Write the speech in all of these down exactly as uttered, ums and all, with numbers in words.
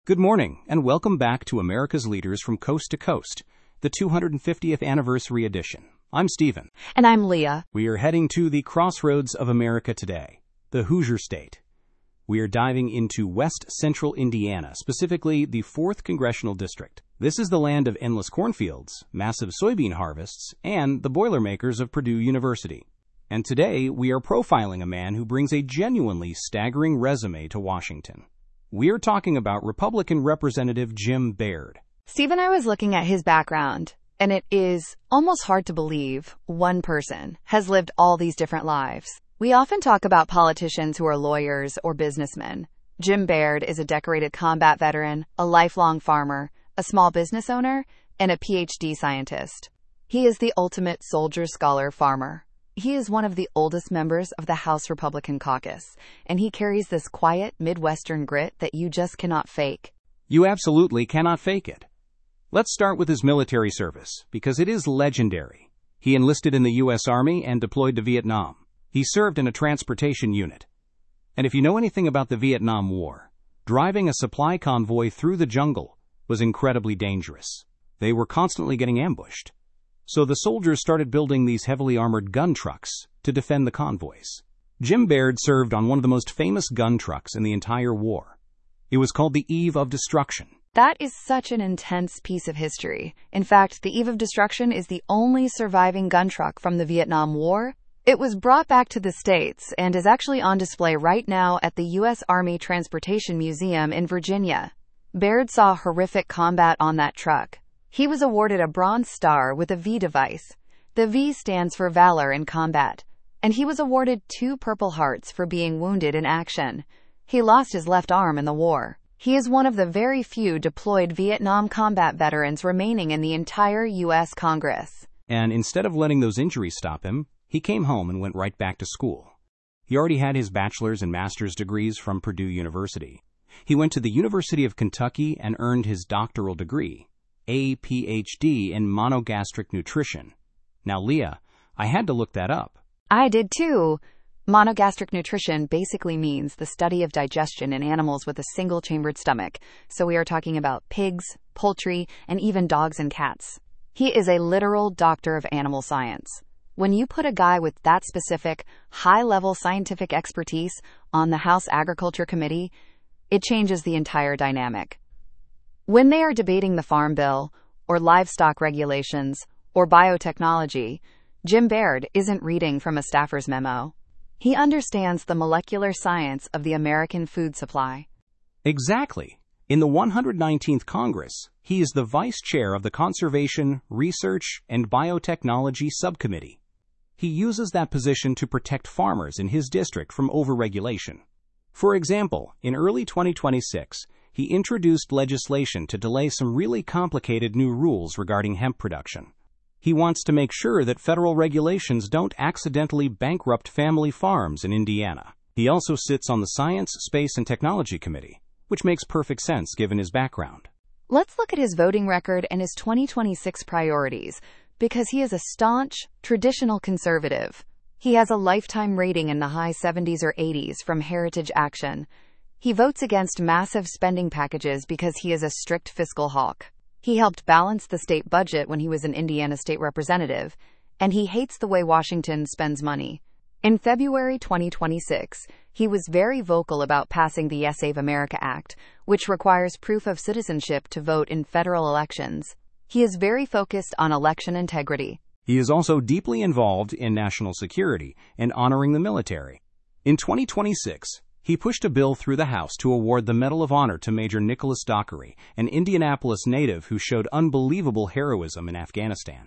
Good morning, and welcome back to America's Leaders from Coast to Coast, the two hundred fiftieth Anniversary Edition. I'm Stephen. And I'm Leah. We are heading to the crossroads of America today, the Hoosier State. We are diving into West Central Indiana, specifically the fourth Congressional District. This is the land of endless cornfields, massive soybean harvests, and the Boilermakers of Purdue University. And today, we are profiling a man who brings a genuinely staggering resume to Washington. We are talking about Republican Representative Jim Baird. Steve and I was looking at his background, and it is almost hard to believe one person has lived all these different lives. We often talk about politicians who are lawyers or businessmen. Jim Baird is a decorated combat veteran, a lifelong farmer, a small business owner, and a P H D scientist. He is the ultimate soldier-scholar farmer. He is one of the oldest members of the House Republican caucus, and he carries this quiet Midwestern grit that you just cannot fake. You absolutely cannot fake it. Let's start with his military service, because it is legendary. He enlisted in the U S Army and deployed to Vietnam. He served in a transportation unit. And if you know anything about the Vietnam War, driving a supply convoy through the jungle was incredibly dangerous. They were constantly getting ambushed. So the soldiers started building these heavily armored gun trucks to defend the convoys. Jim Baird served on one of the most famous gun trucks in the entire war. It was called the Eve of Destruction. That is such an intense piece of history. In fact, the Eve of Destruction is the only surviving gun truck from the Vietnam War. It was brought back to the States and is actually on display right now at the U S Army Transportation Museum in Virginia. Baird saw horrific combat on that truck. He was awarded a Bronze Star with a V device. The V stands for Valor in Combat. And he was awarded two Purple Hearts for being wounded in action. He lost his left arm in the war. He is one of the very few deployed Vietnam combat veterans remaining in the entire U S Congress. And instead of letting those injuries stop him, he came home and went right back to school. He already had his bachelor's and master's degrees from Purdue University. He went to the University of Kentucky and earned his doctoral degree, a P H D in monogastric nutrition. Now, Leah, I had to look that up. I did too. Monogastric nutrition basically means the study of digestion in animals with a single-chambered stomach. So we are talking about pigs, poultry, and even dogs and cats. He is a literal doctor of animal science. When you put a guy with that specific, high-level scientific expertise on the House Agriculture Committee, it changes the entire dynamic. When they are debating the Farm Bill, or livestock regulations, or biotechnology, Jim Baird isn't reading from a staffer's memo. He understands the molecular science of the American food supply. Exactly. In the one hundred nineteenth Congress, he is the vice chair of the Conservation, Research, and Biotechnology Subcommittee. He uses that position to protect farmers in his district from overregulation. For example, in early twenty twenty-six, he introduced legislation to delay some really complicated new rules regarding hemp production. He wants to make sure that federal regulations don't accidentally bankrupt family farms in Indiana. He also sits on the Science, Space, and Technology Committee, which makes perfect sense given his background. Let's look at his voting record and his twenty twenty-six priorities, because he is a staunch, traditional conservative. He has a lifetime rating in the high seventies or eighties from Heritage Action. He votes against massive spending packages because he is a strict fiscal hawk. He helped balance the state budget when he was an Indiana state representative, and he hates the way Washington spends money. In February twenty twenty-six, he was very vocal about passing the Save America Act, which requires proof of citizenship to vote in federal elections. He is very focused on election integrity. He is also deeply involved in national security and honoring the military. In twenty twenty-six, he pushed a bill through the House to award the Medal of Honor to Major Nicholas Dockery, an Indianapolis native who showed unbelievable heroism in Afghanistan.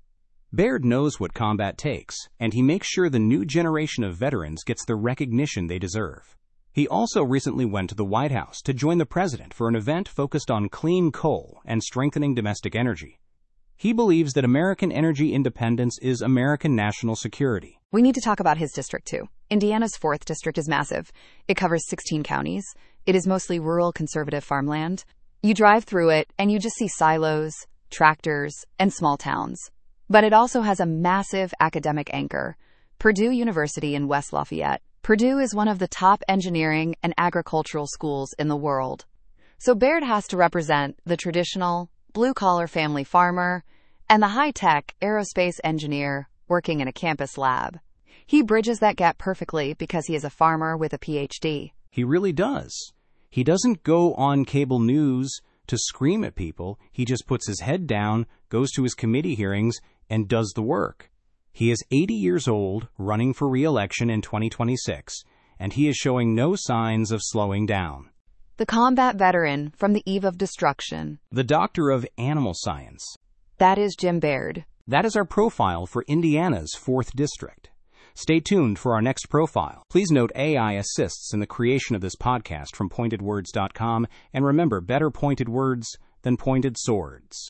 Baird knows what combat takes, and he makes sure the new generation of veterans gets the recognition they deserve. He also recently went to the White House to join the president for an event focused on clean coal and strengthening domestic energy. He believes that American energy independence is American national security. We need to talk about his district, too. Indiana's fourth district is massive. It covers sixteen counties. It is mostly rural conservative farmland. You drive through it, and you just see silos, tractors, and small towns. But it also has a massive academic anchor, Purdue University in West Lafayette. Purdue is one of the top engineering and agricultural schools in the world. So Baird has to represent the traditional, blue-collar family farmer and the high-tech aerospace engineer working in a campus lab. He bridges that gap perfectly because he is a farmer with a P H D. He really does. He doesn't go on cable news to scream at people. He just puts his head down, goes to his committee hearings, and does the work. He is eighty years old, running for re-election in twenty twenty-six, and he is showing no signs of slowing down. The combat veteran from the eve of destruction. The doctor of animal science. That is Jim Baird. That is our profile for Indiana's fourth District. Stay tuned for our next profile. Please note A I assists in the creation of this podcast from pointed words dot com, and remember, better pointed words than pointed swords.